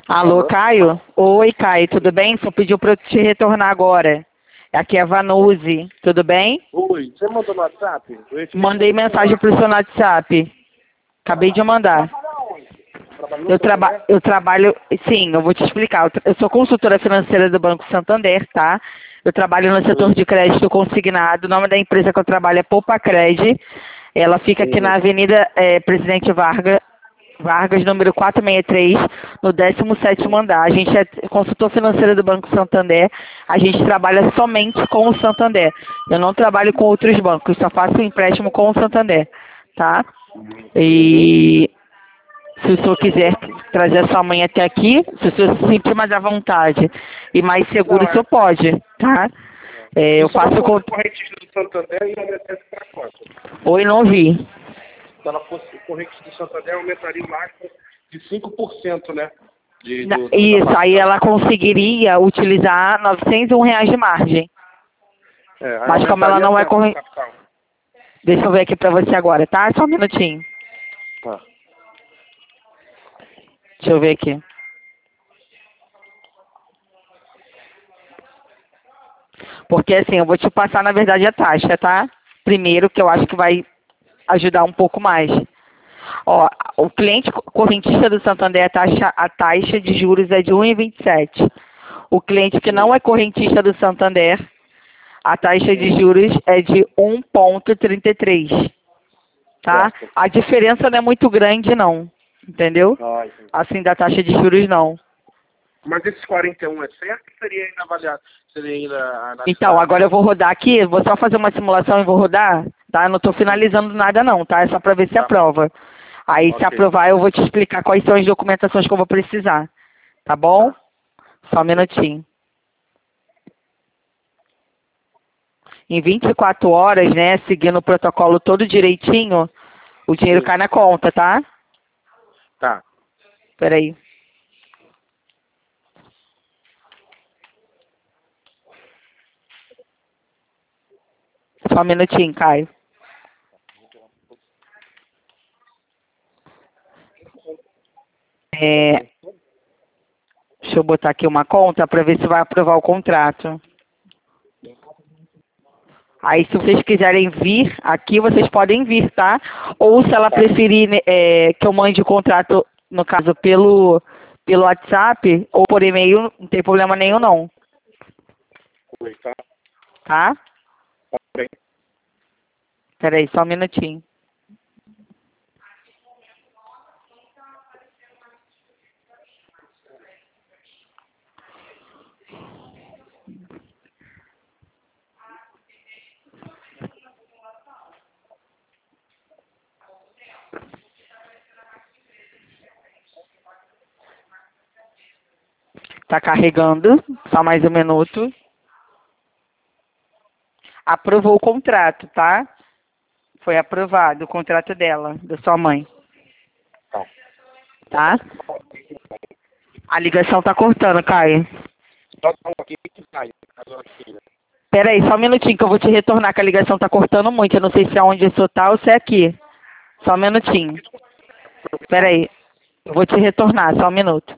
Alô, Alô? Caio? Oi, Caio, tudo bem? Só pediu para eu te retornar agora. Aqui é a Vanuzi, tudo bem? Oi, você mandou no WhatsApp? Eu ia te ligar Mandei no mensagem celular. pro seu WhatsApp. Acabei de mandar. Trabalha onde? Trabalha no Santander? Eu trabalho, sim, eu vou te explicar. Eu sou consultora financeira do Banco Santander, tá? Eu trabalho no setor de crédito consignado. O nome da empresa que eu trabalho é Poupa Cred. Ela fica aqui na Avenida Presidente Vargas, número 463, no 17º andar. A gente é consultor financeiro do Banco Santander. A gente trabalha somente com o Santander. Eu não trabalho com outros bancos, só faço empréstimo com o Santander, tá? E se o senhor quiser trazer a sua mãe até aqui, se o senhor se sentir mais à vontade e mais seguro, Não, o senhor pode, tá? Se Eu ela faço com... fosse correntista do Santander, engrandecesse para quanto? Oi, não vi. Se ela fosse correntista do Santander, aumentaria o máximo de 5%, né? Da Isso, aí parcela. ela conseguiria utilizar R$ 901 de margem. Aí Mas como ela aumentaria não é quanto o corrente... capital? Deixa eu ver aqui pra você agora, tá? Só um minutinho. Tá. Deixa eu ver aqui. Porque assim, eu vou te passar, na verdade, a taxa, tá? Primeiro, que eu acho que vai ajudar um pouco mais. Ó, o cliente correntista do Santander, a taxa de juros é de 1,27. O cliente que não é correntista do Santander, a taxa de juros é de 1,33. Tá? Certo. A diferença não é muito grande, não. Entendeu? Entendi. Assim, da taxa de juros, não. Mas esses 41 é certo ou seria ainda avaliado? Seria ainda Então, analisado? agora eu vou rodar aqui, vou só fazer uma simulação e vou rodar, tá? Eu não estou finalizando nada não, tá? É só para ver se Tá bom. aprova. Aí, se Ok. aprovar, eu vou te explicar quais são as documentações que eu vou precisar. Tá bom? Tá. Só um Ok. minutinho. Em 24 horas, né, seguindo o protocolo todo direitinho, o dinheiro Sim. cai na conta, tá? Tá. Peraí. Só um minutinho, Caio. Deixa eu botar aqui uma conta para ver se vai aprovar o contrato. Aí, se vocês quiserem vir aqui, vocês podem vir, tá? Ou se ela preferir que eu mande o contrato, no caso, pelo WhatsApp ou por e-mail, não tem problema nenhum, não. Oi, tá. Tá? Tá bem. Peraí, só um minutinho. Tá carregando. Só mais um minuto. Aprovou o contrato, tá? Foi aprovado o contrato dela, da sua mãe. Tá. Tá? A ligação tá cortando, Caio. Só dá um aqui que sai. Agora aqui, né? Pera aí, só um minutinho que eu vou te retornar, que a ligação tá cortando muito. Eu não sei se é onde eu tá ou se é aqui. Só um minutinho. Pera aí. Eu vou te retornar, só um minuto.